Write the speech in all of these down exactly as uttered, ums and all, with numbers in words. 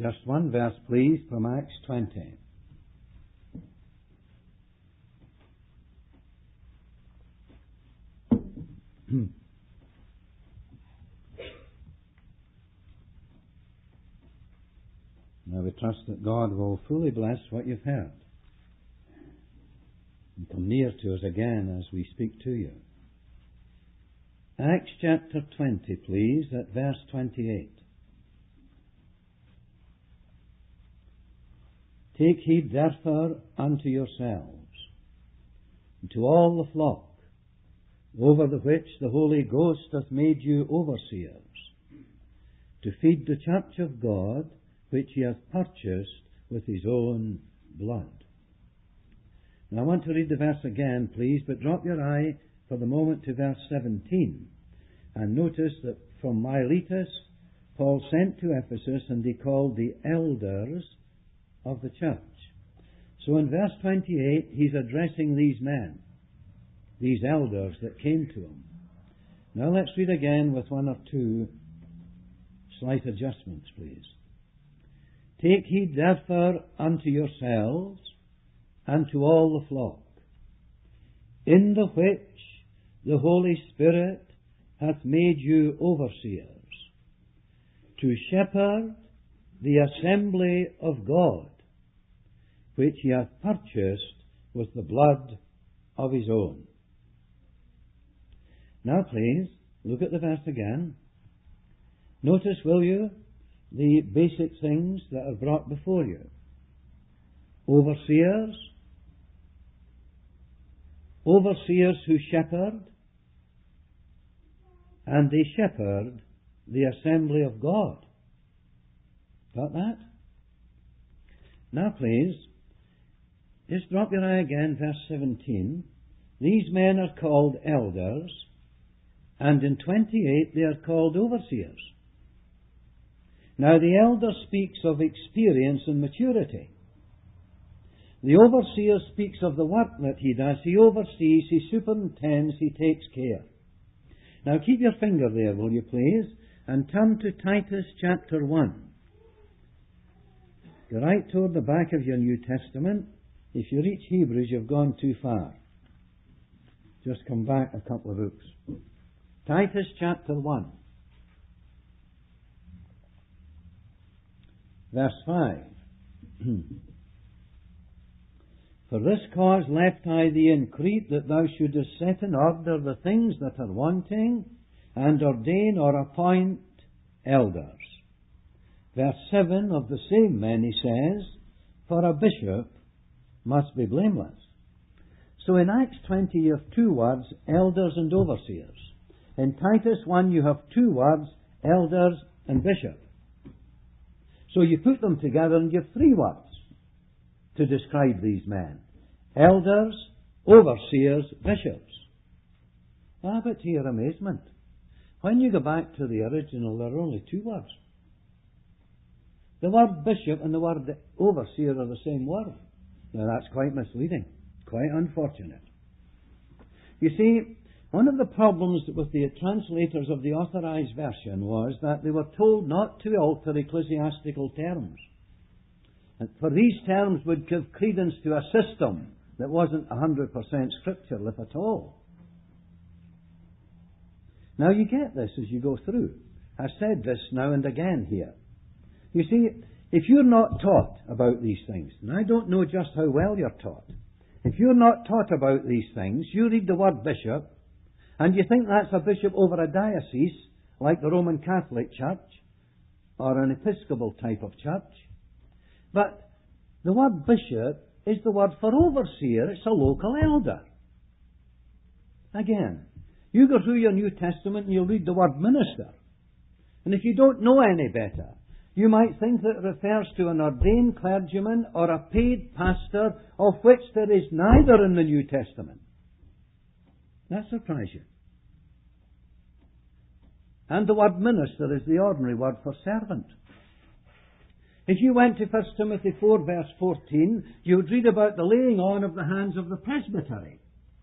Just one verse, please, from Acts twenty. Now we trust that God will fully bless what you've heard and come near to us again as we speak to you. Acts chapter twenty, please, at verse twenty-eight. Take heed therefore unto yourselves, and to all the flock, over the which the Holy Ghost hath made you overseers, to feed the church of God, which he hath purchased with his own blood. Now I want to read the verse again, please, but drop your eye for the moment to verse seventeen, and notice that from Miletus Paul sent to Ephesus, and he called the elders of the church. So in verse twenty-eight, he's addressing these men, these elders that came to him. Now let's read again with one or two slight adjustments, please. Take heed therefore unto yourselves and to all the flock, in the which the Holy Spirit hath made you overseers, to shepherd the assembly of God, which he hath purchased with the blood of his own. Now please, look at the verse again. Notice, will you, the basic things that are brought before you. Overseers, overseers who shepherd, and they shepherd the assembly of God. Got that? Now please, just drop your eye again, verse seventeen. These men are called elders, and in twenty-eight they are called overseers. Now the elder speaks of experience and maturity. The overseer speaks of the work that he does. He oversees, he superintends, he takes care. Now keep your finger there, will you please, and turn to Titus chapter one. Go right toward the back of your New Testament. If you reach Hebrews, you've gone too far. Just come back a couple of books. Titus chapter one. Verse five. For this cause left I thee in Crete, that thou shouldest set in order the things that are wanting, and ordain or appoint elders. Verse seven of the same men he says, for a bishop must be blameless. So in Acts twenty you have two words, elders and overseers. In Titus one you have two words, elders and bishop. So you put them together and you have three words to describe these men. Elders, overseers, bishops. Ah, but to your amazement, when you go back to the original, there are only two words. The word bishop and the word overseer are the same word. Now that's quite misleading, quite unfortunate. You see, one of the problems with the translators of the Authorized Version was that they were told not to alter ecclesiastical terms. And for these terms would give credence to a system that wasn't one hundred percent scriptural, if at all. Now you get this as you go through. I've said this now and again here. You see, if you're not taught about these things, and I don't know just how well you're taught, if you're not taught about these things, you read the word bishop, and you think that's a bishop over a diocese, like the Roman Catholic Church, or an Episcopal type of church. But the word bishop is the word for overseer. It's a local elder. Again, you go through your New Testament and you'll read the word minister. And if you don't know any better, you might think that it refers to an ordained clergyman or a paid pastor, of which there is neither in the New Testament. That surprise you. And the word minister is the ordinary word for servant. If you went to First Timothy four verse fourteen, you would read about the laying on of the hands of the presbytery.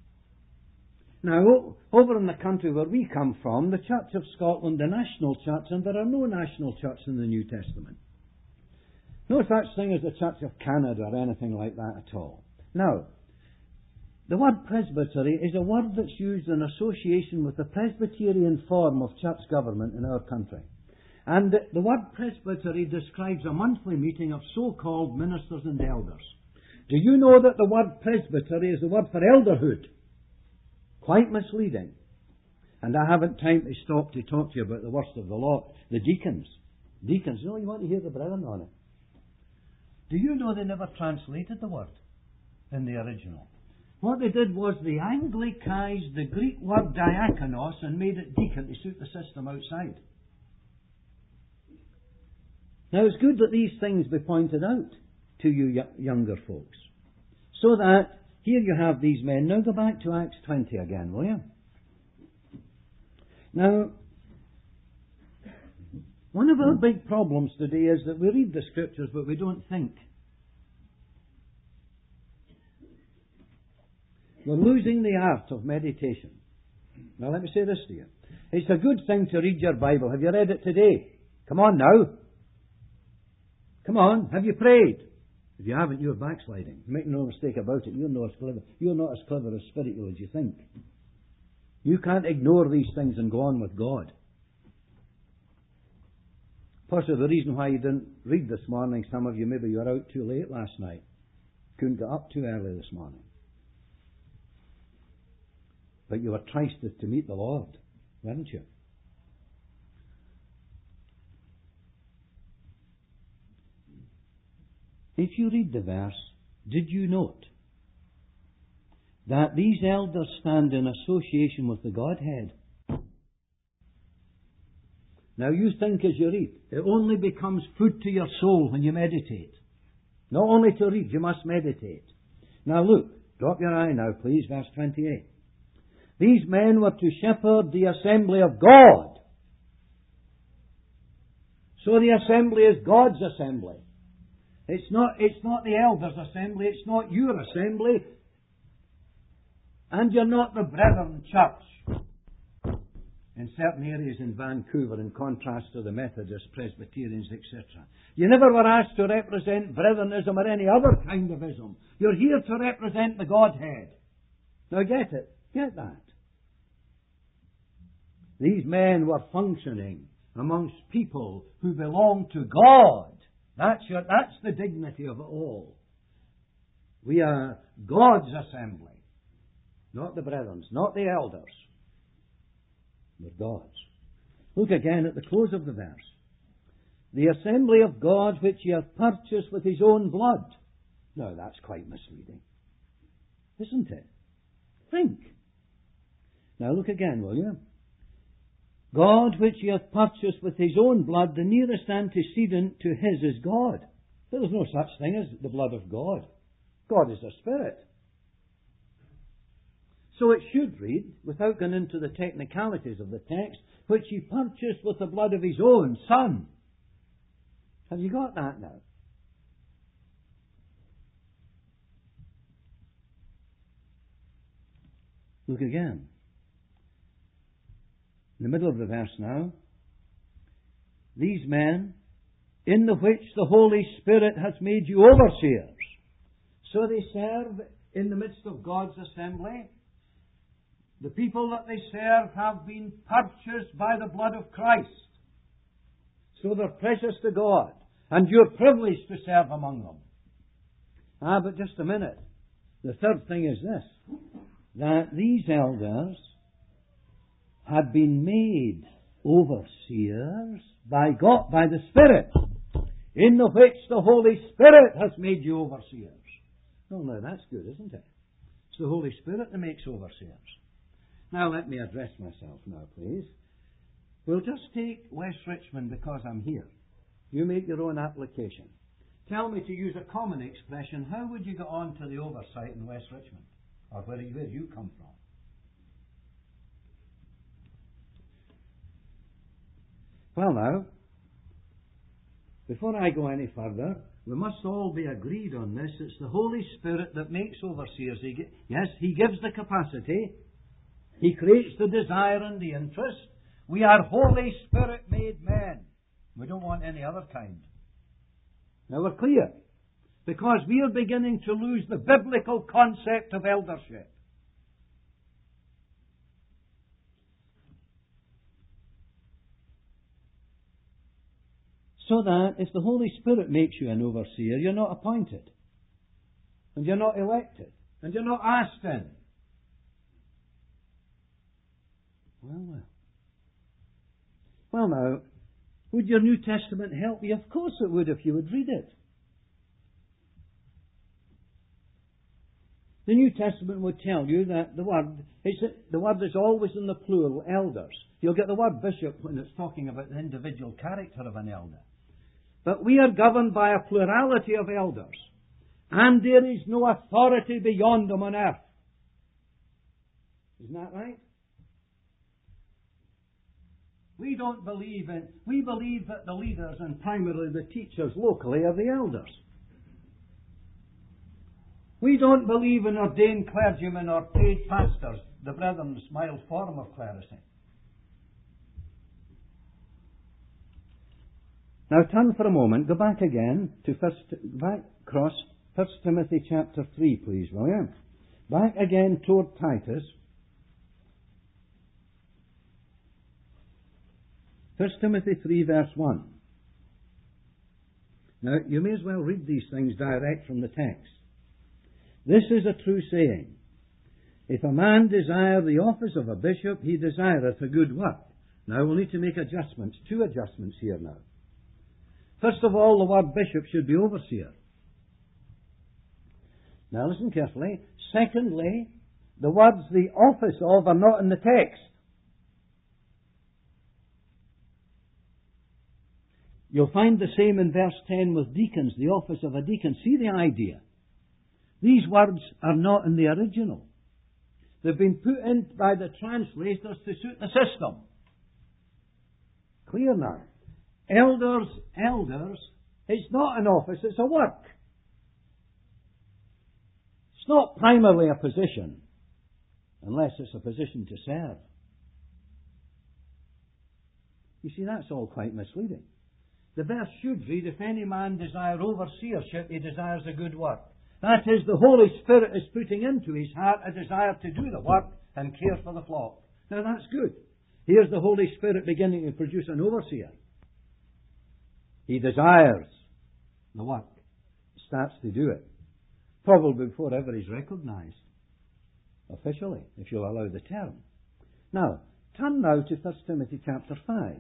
Now, over in the country where we come from, the Church of Scotland, the national church, and there are no national church in the New Testament. No such thing as the Church of Canada or anything like that at all. Now, the word presbytery is a word that's used in association with the Presbyterian form of church government in our country. And the word presbytery describes a monthly meeting of so-called ministers and elders. Do you know that the word presbytery is the word for elderhood? Quite misleading. And I haven't time to stop to talk to you about the worst of the lot, the deacons. Deacons, you know, you want to hear the brethren on it. Do you know they never translated the word in the original? What they did was they anglicized the Greek word diakonos and made it deacon to suit the system outside. Now it's good that these things be pointed out to you y- younger folks. So that, here you have these men. Now go back to Acts twenty again, will you? Now, one of our big problems today is that we read the Scriptures but we don't think. We're losing the art of meditation. Now let me say this to you. It's a good thing to read your Bible. Have you read it today? Come on now. Come on. Have you prayed? If you haven't, you're backsliding. Make no mistake about it. You're not as clever. You're not as clever as spiritual as you think. You can't ignore these things and go on with God. Possibly the reason why you didn't read this morning, some of you, maybe you were out too late last night. Couldn't get up too early this morning. But you were trysted to meet the Lord, weren't you? If you read the verse, did you note that these elders stand in association with the Godhead? Now you think as you read, it only becomes food to your soul when you meditate. Not only to read, you must meditate. Now look, drop your eye now please, verse twenty-eight. These men were to shepherd the assembly of God. So the assembly is God's assembly. It's not, it's not the elders' assembly, it's not your assembly. And you're not the Brethren Church in certain areas in Vancouver, in contrast to the Methodists, Presbyterians, et cetera. You never were asked to represent Brethrenism or any other kind of ism. You're here to represent the Godhead. Now get it. Get that. These men were functioning amongst people who belong to God. That's, your, that's the dignity of it all. We are God's assembly. Not the Brethren's, not the elders. We're God's. Look again at the close of the verse. The assembly of God which he hath purchased with his own blood. Now that's quite misleading. Isn't it? Think. Now look again, will you? God which he hath purchased with his own blood, the nearest antecedent to his is God. There is no such thing as the blood of God. God is a spirit. So it should read, without going into the technicalities of the text, which he purchased with the blood of his own Son. Have you got that now? Look again. In the middle of the verse now. These men, in the which the Holy Spirit hath made you overseers. So they serve in the midst of God's assembly. The people that they serve have been purchased by the blood of Christ. So they're precious to God. And you're privileged to serve among them. Ah, but just a minute. The third thing is this. That these elders had been made overseers by God, by the Spirit, in the which the Holy Spirit has made you overseers. Oh, now that's good, isn't it? It's the Holy Spirit that makes overseers. Now let me address myself now, please. We'll just take West Richmond because I'm here. You make your own application. Tell me, to use a common expression, how would you get on to the oversight in West Richmond? Or where you, where you come from? Well now, before I go any further, we must all be agreed on this. It's the Holy Spirit that makes overseers. He, yes, He gives the capacity. He creates the desire and the interest. We are Holy Spirit made men. We don't want any other kind. Now we're clear. Because we are beginning to lose the biblical concept of eldership. So that if the Holy Spirit makes you an overseer, you're not appointed. And you're not elected. And you're not asked in. Well, well. Well now, would your New Testament help you? Of course it would if you would read it. The New Testament would tell you that the word, it's, the word is always in the plural, elders. You'll get the word bishop when it's talking about the individual character of an elder. But we are governed by a plurality of elders. And there is no authority beyond them on earth. Isn't that right? We don't believe in, we believe that the leaders and primarily the teachers locally are the elders. We don't believe in ordained clergymen or paid pastors, the brethren's mild form of clerisy. Now turn for a moment, go back again to first, back across First Timothy chapter three, please, will you? Back again toward Titus. First Timothy three, verse one. Now, you may as well read these things direct from the text. This is a true saying. If a man desire the office of a bishop, he desireth a good work. Now, we'll need to make adjustments, two adjustments here now. First of all, the word bishop should be overseer. Now, listen carefully. Secondly, the words the office of are not in the text. You'll find the same in verse ten with deacons, the office of a deacon. See the idea? These words are not in the original. They've been put in by the translators to suit the system. Clear now. Elders, elders, it's not an office, it's a work. It's not primarily a position, unless it's a position to serve. You see, that's all quite misleading. The verse should read, if any man desire overseership, he desires a good work. That is, the Holy Spirit is putting into his heart a desire to do the work and care for the flock. Now that's good. Here's the Holy Spirit beginning to produce an overseer. He desires the work. He starts to do it. Probably before ever he's recognized. Officially, if you'll allow the term. Now, turn now to First Timothy chapter five.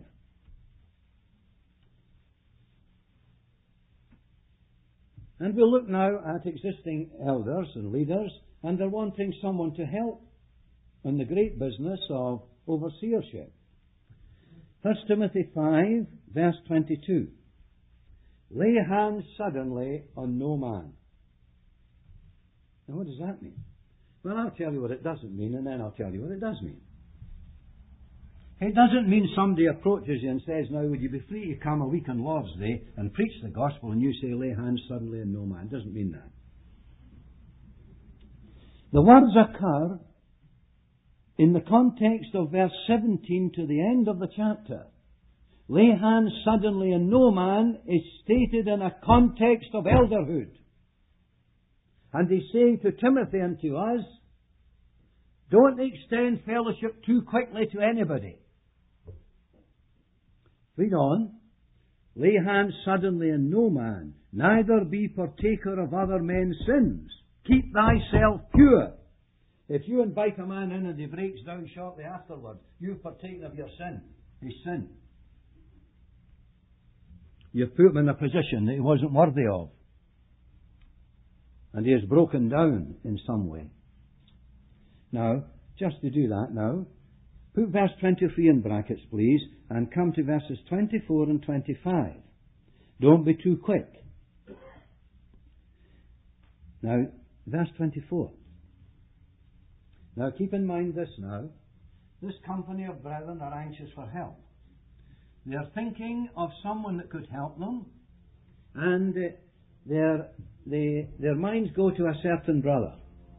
And we'll look now at existing elders and leaders, and they're wanting someone to help in the great business of overseership. First Timothy five, verse twenty-two. Lay hands suddenly on no man. Now what does that mean? Well, I'll tell you what it doesn't mean, and then I'll tell you what it does mean. It doesn't mean somebody approaches you and says, now would you be free to come a week on Lord's Day and preach the gospel, and you say, lay hands suddenly on no man. It doesn't mean that. The words occur in the context of verse seventeen to the end of the chapter. Lay hands suddenly on no man is stated in a context of elderhood. And he's saying to Timothy and to us, don't extend fellowship too quickly to anybody. Read on. Lay hands suddenly on no man, neither be partaker of other men's sins. Keep thyself pure. If you invite a man in and he breaks down shortly afterwards, you've partaken of your sin, his sin. You've put him in a position that he wasn't worthy of. And he has broken down in some way. Now, just to do that now, put verse twenty-three in brackets, please, and come to verses twenty-four and twenty-five. Don't be too quick. Now, verse twenty-four. Now, keep in mind this now. This company of brethren are anxious for help. They are thinking of someone that could help them, and uh, their, they, their minds go to a certain brother.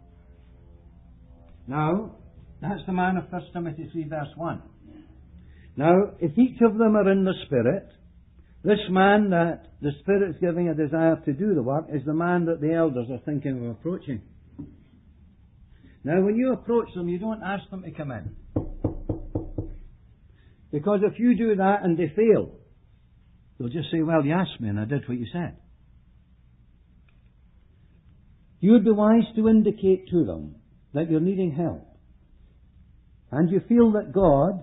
Now, that's the man of First Timothy three, verse one. Now, if each of them are in the Spirit, This man that the Spirit's giving a desire to do the work is the man that the elders are thinking of approaching. Now, when you approach them, you don't ask them to come in. Because if you do that and they fail, they'll just say, well, you asked me and I did what you said. You would be wise to indicate to them that you're needing help. And you feel that God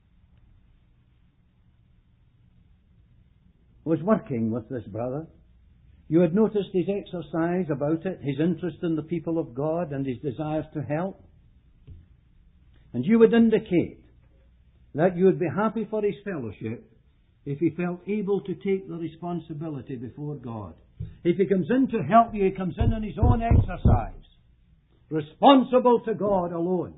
was working with this brother. You had noticed his exercise about it, his interest in the people of God and his desire to help. And you would indicate that you would be happy for his fellowship if he felt able to take the responsibility before God. If he comes in to help you, he comes in on his own exercise, responsible to God alone.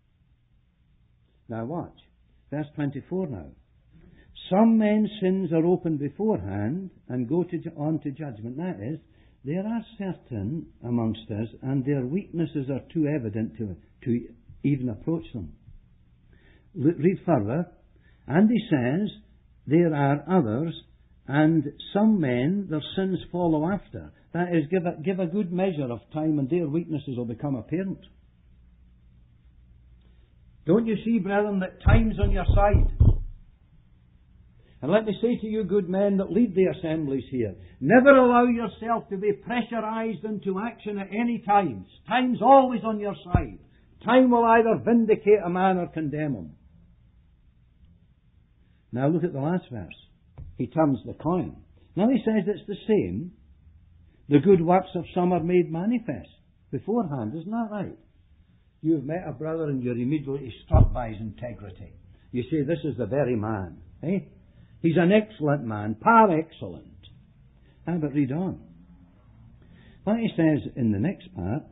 Now watch, verse twenty-four now. Some men's sins are open beforehand and go to, on to judgment. That is, there are certain amongst us, and their weaknesses are too evident to, to even approach them. Read further, and he says, there are others, and some men, their sins follow after. That is, give a, give a good measure of time and their weaknesses will become apparent. Don't you see, brethren, that time's on your side? And let me say to you, good men that lead the assemblies here, never allow yourself to be pressurized into action at any time. Time's always on your side. Time will either vindicate a man or condemn him. Now look at the last verse. He turns the coin. Now he says it's the same. The good works of some are made manifest beforehand. Isn't that right? You've met a brother and you're immediately struck by his integrity. You say, this is the very man. Eh? He's an excellent man, par excellent. Ah, but read on. What he says in the next part,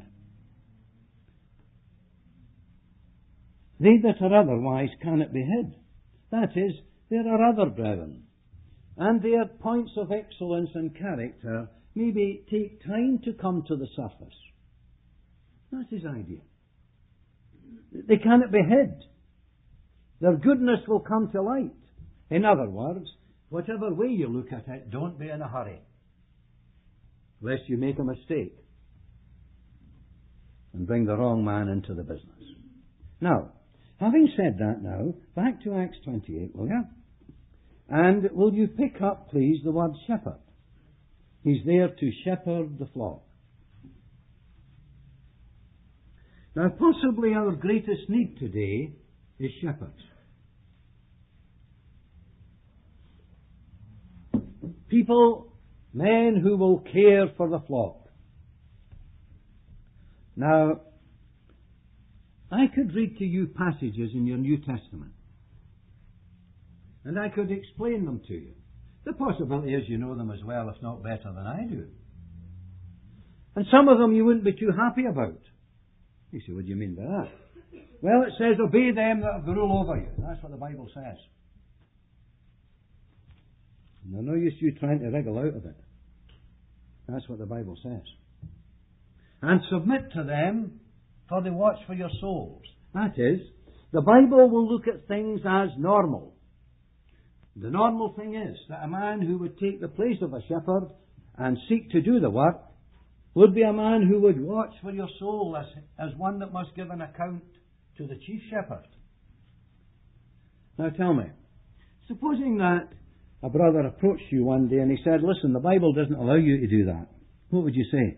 they that are otherwise cannot be hid. That is, there are other brethren, and their points of excellence and character maybe take time to come to the surface. That's his idea. They cannot be hid. Their goodness will come to light. In other words, whatever way you look at it, don't be in a hurry, lest you make a mistake and bring the wrong man into the business. Now, having said that now, back to Acts twenty-eight, will you? And will you pick up, please, the word shepherd? He's there to shepherd the flock. Now, possibly our greatest need today is shepherds. People, men who will care for the flock. Now, I could read to you passages in your New Testament, and I could explain them to you. The possibility is you know them as well, if not better than I do. And some of them you wouldn't be too happy about. You say, what do you mean by that? Well, it says, obey them that have the rule over you. That's what the Bible says. And there's no use you trying to wriggle out of it. That's what the Bible says. And submit to them, for they watch for your souls. That is, the Bible will look at things as normal. The normal thing is that a man who would take the place of a shepherd and seek to do the work would be a man who would watch for your soul as, as one that must give an account to the chief shepherd. Now tell me, supposing that a brother approached you one day and he said, listen, the Bible doesn't allow you to do that. What would you say?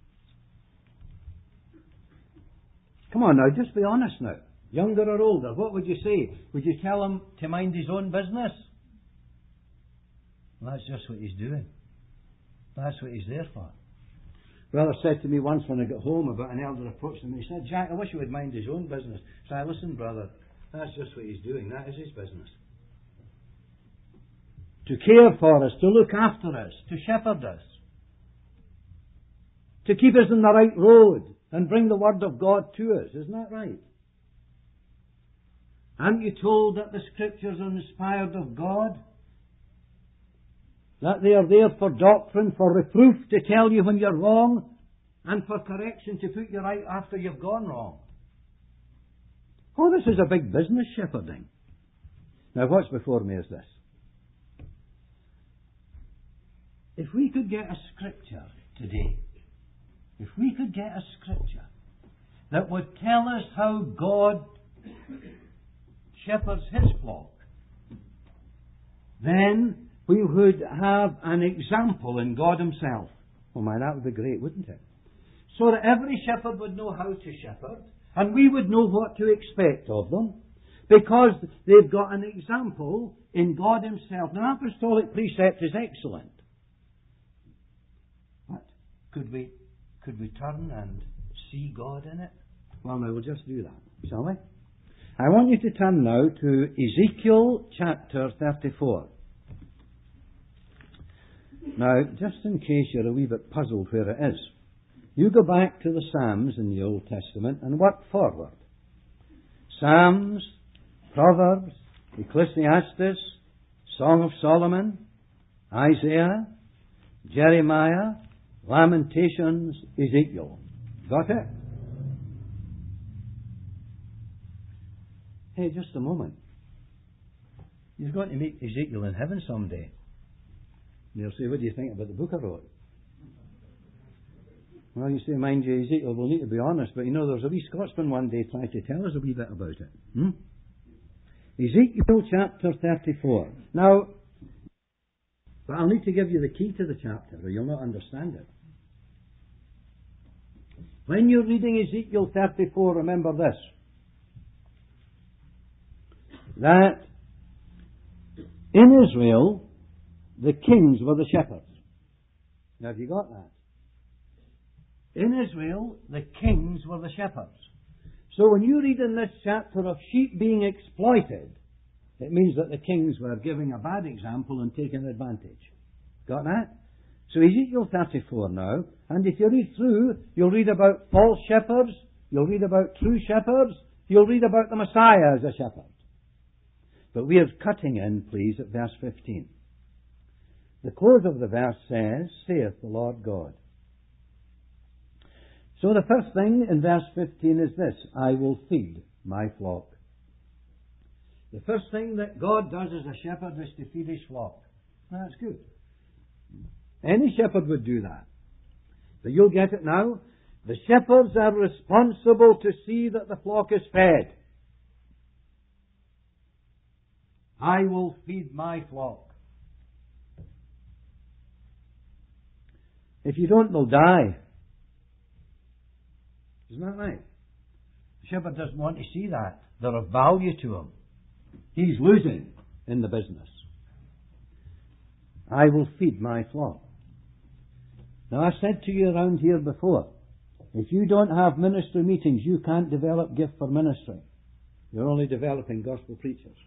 Come on now, just be honest now. Younger or older, what would you say? Would you tell him to mind his own business? Well, that's just what he's doing. That's what he's there for. Brother said to me once when I got home about an elder approached him, he said, Jack, I wish he would mind his own business. So I said, listen, brother, that's just what he's doing. That is his business. To care for us, to look after us, to shepherd us, to keep us on the right road and bring the Word of God to us. Isn't that right? Aren't you told that the Scriptures are inspired of God? That they are there for doctrine, for reproof, to tell you when you're wrong, and for correction, to put you right after you've gone wrong. Oh, this is a big business, shepherding. Now, what's before me is this. if we could get a scripture today, if we could get a scripture that would tell us how God shepherds His flock, then we would have an example in God Himself. Oh my, that would be great, wouldn't it? So that every shepherd would know how to shepherd, and we would know what to expect of them, because they've got an example in God Himself. Now, apostolic precept is excellent. But could we, could we turn and see God in it? Well, now we'll just do that, shall we? I want you to turn now to Ezekiel chapter thirty-four. Now, just in case you're a wee bit puzzled where it is, you go back to the Psalms in the Old Testament and work forward. Psalms, Proverbs, Ecclesiastes, Song of Solomon, Isaiah, Jeremiah, Lamentations, Ezekiel. Got it? Hey, just a moment. You're going to meet Ezekiel in heaven someday. They'll say, what do you think about the book I wrote? Well, you say, mind you, Ezekiel, we'll need to be honest, but you know, there was a wee Scotsman one day trying to tell us a wee bit about it. Hmm? Ezekiel chapter thirty-four. Now, but I'll need to give you the key to the chapter, or you'll not understand it. When you're reading Ezekiel thirty-four, remember this, that in Israel, the kings were the shepherds. Now, have you got that? In Israel, the kings were the shepherds. So when you read in this chapter of sheep being exploited, it means that the kings were giving a bad example and taking advantage. Got that? So Ezekiel thirty-four now, and if you read through, you'll read about false shepherds, you'll read about true shepherds, you'll read about the Messiah as a shepherd. But we are cutting in, please, at verse fifteen. The close of the verse says, saith the Lord God. So the first thing in verse fifteen is this, I will feed my flock. The first thing that God does as a shepherd is to feed His flock. That's good. Any shepherd would do that. But you'll get it now. The shepherds are responsible to see that the flock is fed. I will feed my flock. If you don't, they'll die. Isn't that right? The shepherd doesn't want to see that. They're of value to him. He's losing in the business. I will feed my flock. Now, I said to you around here before, if you don't have ministry meetings, you can't develop gift for ministry. You're only developing gospel preachers.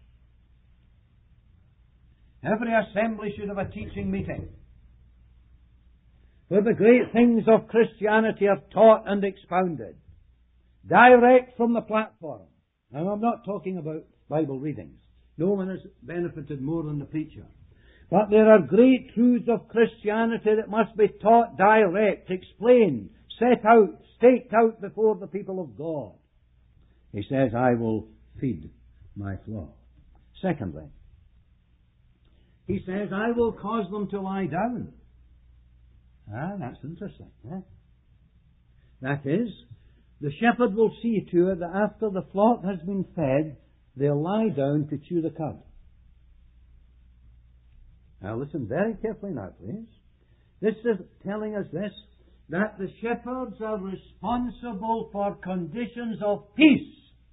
Every assembly should have a teaching meeting, where the great things of Christianity are taught and expounded, direct from the platform. Now, I'm not talking about Bible readings. No one has benefited more than the preacher. But there are great truths of Christianity that must be taught direct, explained, set out, staked out before the people of God. He says, I will feed my flock. Secondly, He says, I will cause them to lie down. Ah, that's interesting. Eh? That is, the shepherd will see to it that after the flock has been fed, they'll lie down to chew the cud. Now listen very carefully now, please. This is telling us this, that the shepherds are responsible for conditions of peace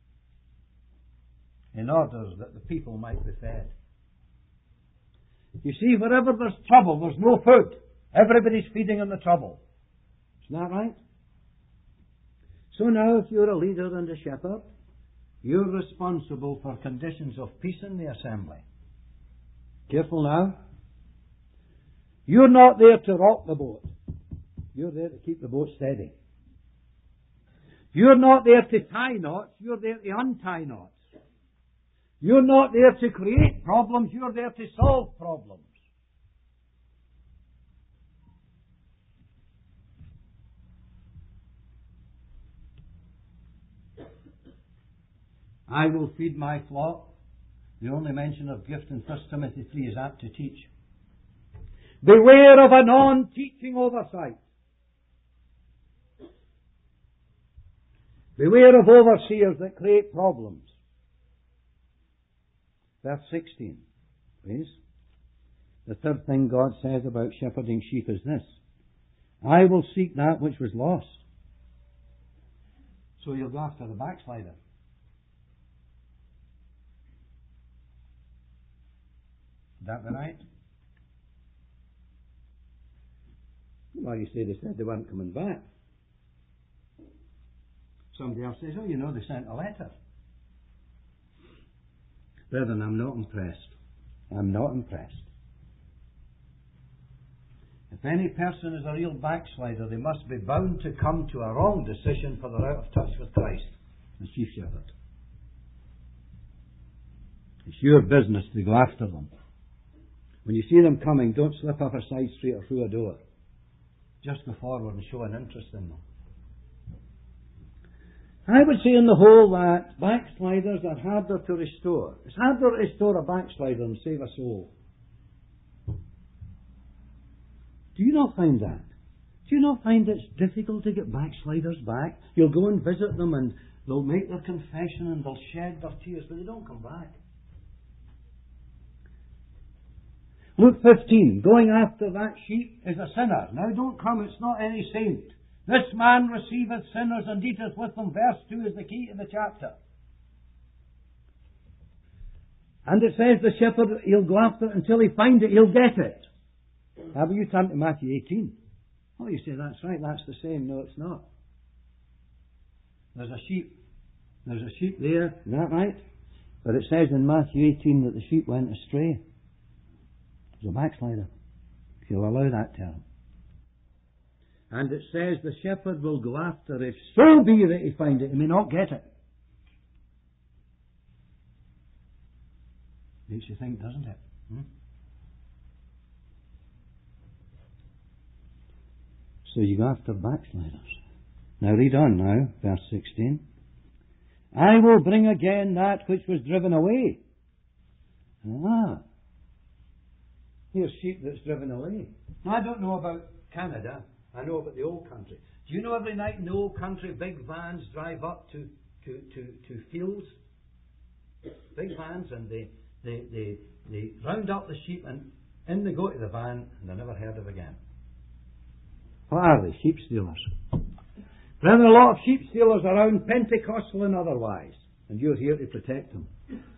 in order that the people might be fed. You see, wherever there's trouble, there's no food. Everybody's feeding on the trouble. Isn't that right? So now, if you're a leader and a shepherd, you're responsible for conditions of peace in the assembly. Careful now. You're not there to rock the boat. You're there to keep the boat steady. You're not there to tie knots. You're there to untie knots. You're not there to create problems. You're there to solve problems. I will feed my flock. The only mention of gift in First Timothy three is apt to teach. Beware of a non-teaching oversight. Beware of overseers that create problems. Verse sixteen, please. The third thing God says about shepherding sheep is this: I will seek that which was lost. So you'll go after the backslider. Is that right? Well, you say they said they weren't coming back. Somebody else says, oh, you know, they sent a letter. Brethren, I'm not impressed. I'm not impressed. If any person is a real backslider, they must be bound to come to a wrong decision, for they're out of touch with Christ, the chief shepherd. It's your business to go after them. When you see them coming, don't slip up a side street or through a door. Just go forward and show an interest in them. I would say on the whole that backsliders are harder to restore. It's harder to restore a backslider than save a soul. Do you not find that? Do you not find it's difficult to get backsliders back? You'll go and visit them and they'll make their confession and they'll shed their tears, but they don't come back. Luke fifteen, going after that sheep is a sinner. Now don't come, it's not any saint. This man receiveth sinners and eateth with them. Verse two is the key to the chapter. And it says the shepherd, he'll go after it until he finds it, he'll get it. How about you turn to Matthew eighteen? Oh, you say, that's right, that's the same. No, it's not. There's a sheep. There's a sheep there, is that right? But it says in Matthew eighteen that the sheep went astray. It was a backslider, if you'll allow that term. And it says the shepherd will go after it, so be that he find it. He may not get it. Makes you think, doesn't it? Hmm? So you go after backsliders. Now read on now, verse sixteen. I will bring again that which was driven away. Ah. Here's sheep that's driven away. Now I don't know about Canada. I know about the old country. Do you know every night in the old country big vans drive up to, to, to, to fields? Big vans, and they, they, they, they round up the sheep and in they go to the van and they're never heard of again. What are they? Sheep stealers. Brethren, a lot of sheep stealers around, Pentecostal and otherwise, and you're here to protect them.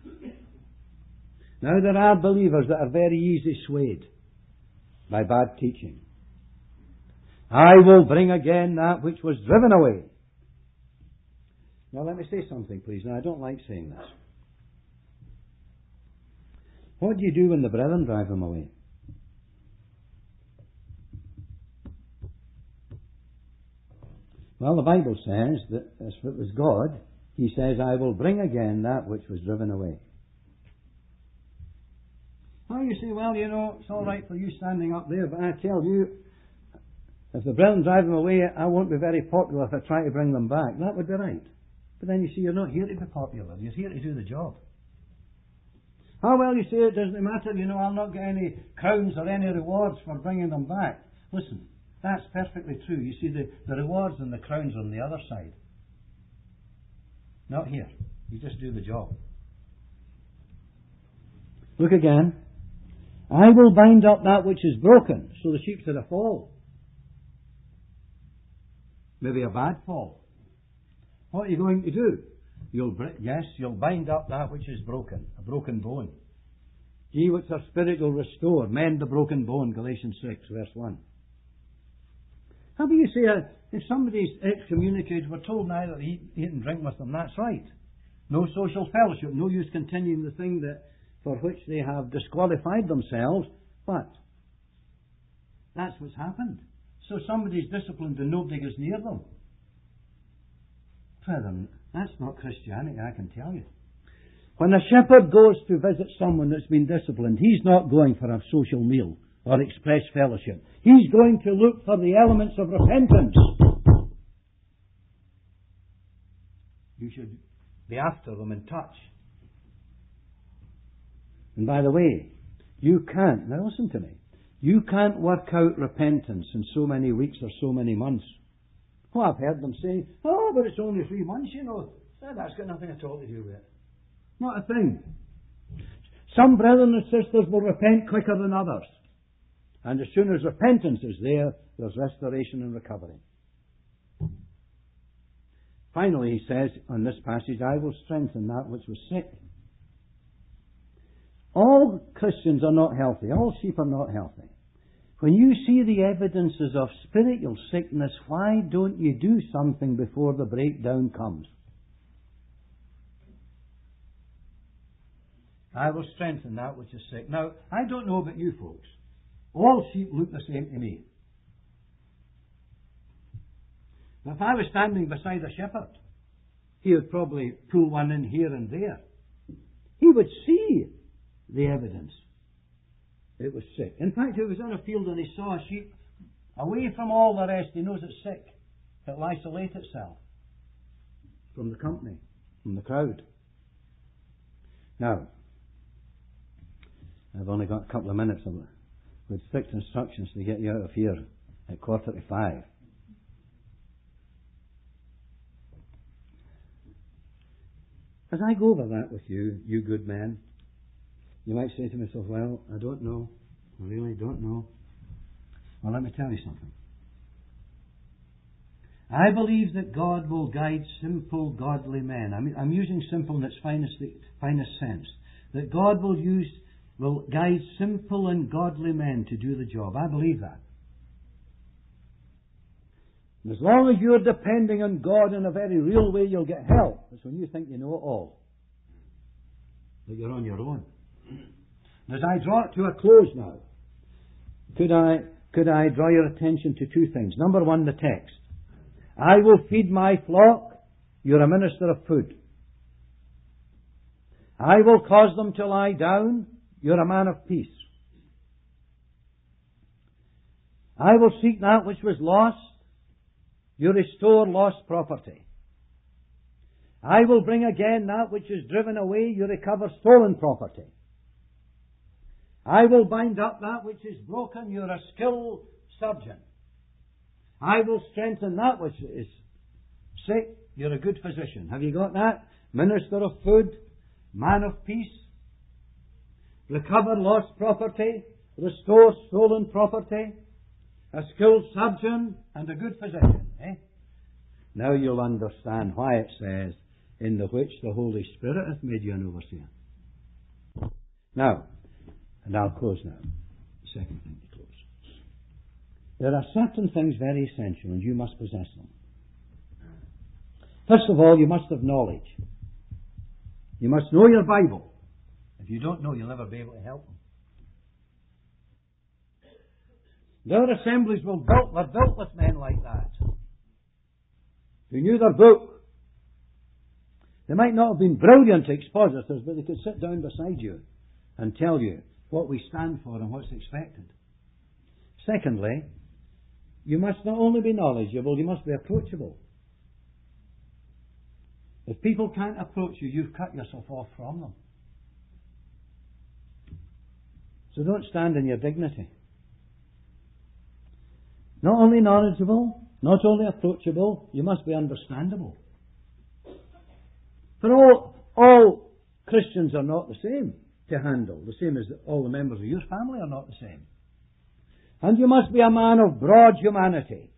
Now there are believers that are very easy swayed by bad teaching. I will bring again that which was driven away. Now let me say something, please. Now I don't like saying this. What do you do when the brethren drive them away? Well, the Bible says that if it was God, He says, I will bring again that which was driven away. Well, you say, well, you know, it's all right for you standing up there, but I tell you, if the brethren drive them away, I won't be very popular if I try to bring them back. That would be right. But then you see, you're not here to be popular. You're here to do the job. Oh, well, you say, it doesn't matter. You know, I'll not get any crowns or any rewards for bringing them back. Listen, that's perfectly true. You see, the, the rewards and the crowns are on the other side. Not here. You just do the job. Look again. I will bind up that which is broken. So the sheep's had a fall. Maybe a bad fall. What are you going to do? You'll, yes, you'll bind up that which is broken, a broken bone. Ye which are spiritual restore, mend the broken bone, Galatians six, verse one. How do you say, uh, if somebody's excommunicated, we're told neither to eat, eat and drink with them, that's right. No social fellowship, no use continuing the thing that for which they have disqualified themselves, but that's what's happened. So somebody's disciplined and nobody goes near them. Brethren, that's not Christianity, I can tell you. When a shepherd goes to visit someone that's been disciplined, he's not going for a social meal or express fellowship. He's going to look for the elements of repentance. You should be after them in touch. And by the way, you can't, now listen to me, You can't work out repentance in so many weeks or so many months. Oh, I've heard them say, oh, but it's only three months, you know. That's got nothing at all to do with it. Not a thing. Some brethren and sisters will repent quicker than others. And as soon as repentance is there, there's restoration and recovery. Finally, he says on this passage, I will strengthen that which was sick. All Christians are not healthy. All sheep are not healthy. When you see the evidences of spiritual sickness, why don't you do something before the breakdown comes? I will strengthen that which is sick. Now, I don't know about you folks. All sheep look the same to me. Now, if I was standing beside a shepherd, he would probably pull one in here and there. He would see the evidence. It was sick. In fact, he was in a field and he saw a sheep away from all the rest. He knows it's sick. It'll isolate itself from the company, from the crowd. Now, I've only got a couple of minutes of it, with strict instructions to get you out of here at quarter to five. As I go over that with you, you good men, you might say to yourself, well, I don't know. I really don't know. Well, let me tell you something. I believe that God will guide simple, godly men. I mean, I'm using simple in its finest, finest sense. That God will use, will guide simple and godly men to do the job. I believe that. And as long as you're depending on God in a very real way, you'll get help. It's when you think you know it all that you're on your own. And as I draw it to a close now, could I could I draw your attention to two things? Number one, the text. I will feed my flock. You're a minister of food. I will cause them to lie down. You're a man of peace. I will seek that which was lost. You restore lost property. I will bring again that which is driven away. You recover stolen property. I will bind up that which is broken. You're a skilled surgeon. I will strengthen that which is sick. You're a good physician. Have you got that? Minister of food, man of peace, recover lost property, restore stolen property, a skilled surgeon, and a good physician. Eh? Now you'll understand why it says, in the which the Holy Spirit hath made you an overseer. Now, and I'll close now. Second thing to close. There are certain things very essential, and you must possess them. First of all, you must have knowledge. You must know your Bible. If you don't know, you'll never be able to help them. Their assemblies were built, were built with men like that, who knew their book. They might not have been brilliant expositors, but they could sit down beside you and tell you what we stand for and what's expected. Secondly, you must not only be knowledgeable, you must be approachable. If people can't approach you, you've cut yourself off from them. So don't stand in your dignity. Not only knowledgeable, not only approachable, you must be understandable. For all, all Christians are not the same to handle, the same as all the members of your family are not the same. And you must be a man of broad humanity.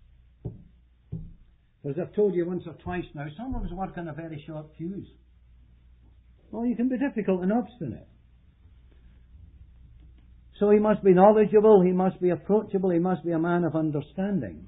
As I've told you once or twice now, some of us work on a very short fuse. Well, you can be difficult and obstinate. So he must be knowledgeable, he must be approachable, he must be a man of understanding.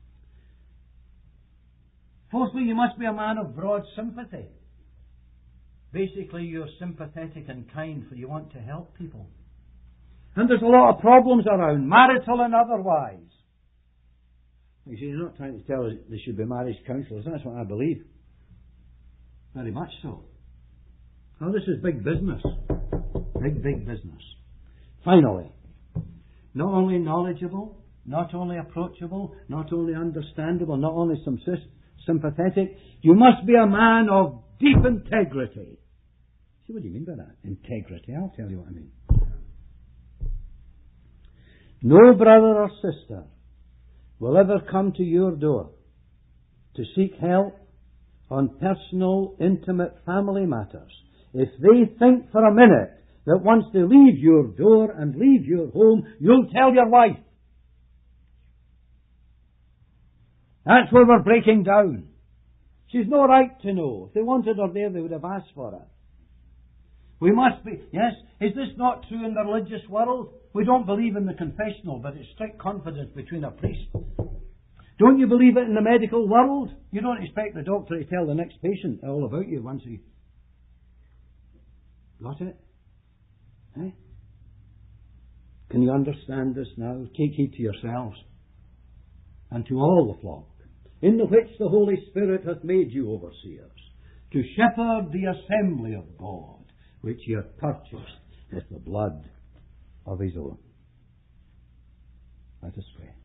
Fourthly, you must be a man of broad sympathy. Basically, you're sympathetic and kind, for you want to help people. And there's a lot of problems around, marital and otherwise. You see, he's not trying to tell us they should be marriage counsellors. That's what I believe. Very much so. Now, this is big business. Big, big business. Finally, not only knowledgeable, not only approachable, not only understandable, not only sympathetic, you must be a man of deep integrity. See, what do you mean by that? Integrity. I'll tell you what I mean. No brother or sister will ever come to your door to seek help on personal, intimate family matters if they think for a minute that once they leave your door and leave your home, you'll tell your wife. That's where we're breaking down. She's no right to know. If they wanted her there, they would have asked for it. We must be, yes, is this not true in the religious world? We don't believe in the confessional, but it's strict confidence between a priest. Don't you believe it in the medical world? You don't expect the doctor to tell the next patient all about you once he... Got it? Eh? Can you understand this now? Take heed to yourselves and to all the flock, in the which the Holy Spirit hath made you overseers, to shepherd the assembly of God, which he hath purchased with the blood of his own. Let us pray.